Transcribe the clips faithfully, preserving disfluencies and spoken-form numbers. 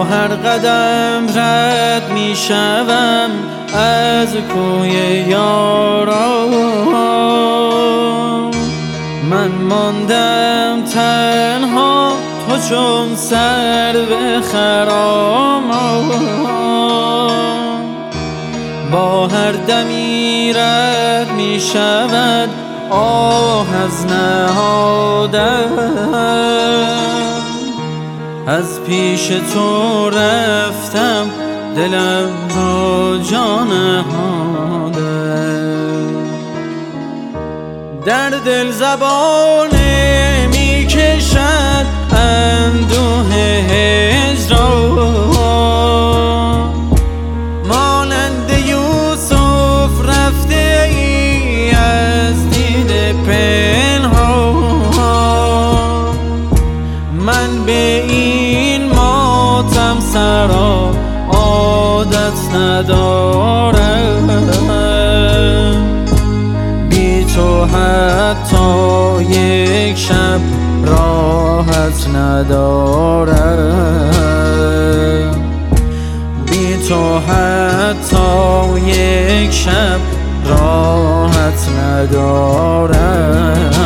هر قدم رد می شوم از کوی یاران، من ماندم تنها تو چون سرو خرام. با هر دمی رد می شود آه از نهادم، از پیش تو رفتم دلم را جا نهادم. در دل زبانه می کشد اندوه هجران، مانند یوسف رفته ای از دید پنهان. من به این ماتم سرا عادت ندارم، بی تو حتی یک شب راحت ندارم، بی تو حتی یک شب راحت ندارم.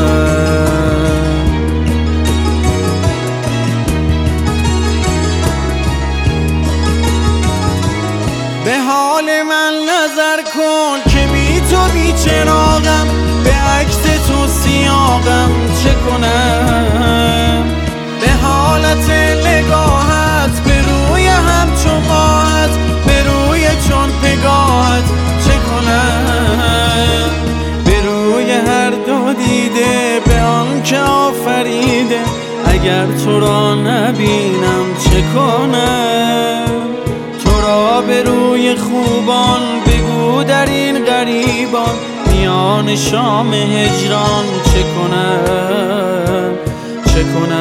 به حال من نظر کن که بی تو بی چراغم، به عکس تو سیاقم چه کنم؟ به حالت نگاهت، به روی همچو ماهت، به روی چون پگاهت چه کنم؟ به روی هر دو دیده، به آن که آفریده، اگر تو را نبینم چه کنم؟ تو را به روی خوبان بگو در این غریبان، میان شام هجران چه کنم؟ چه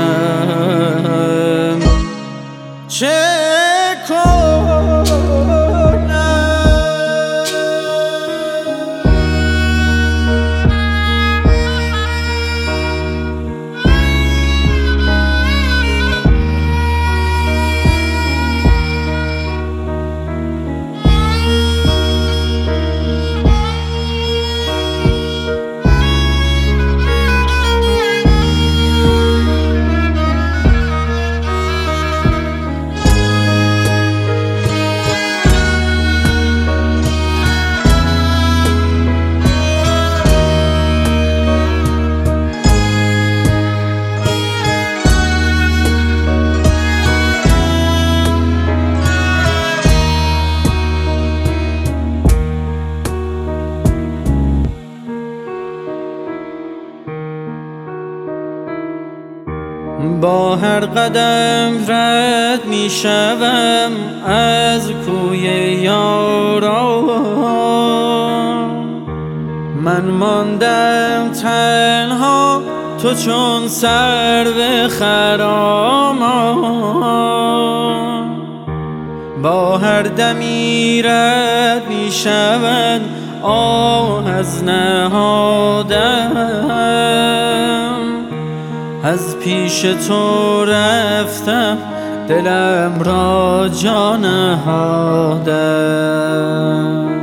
کنم؟ چه کنم؟ با هر قدم رد می شوم از کوی یاران، من ماندم تنها تو چون سرو خرام. با هر دمی رد می شود آه از نهادم، از پیش تو رفتم دلم را جا نهادم.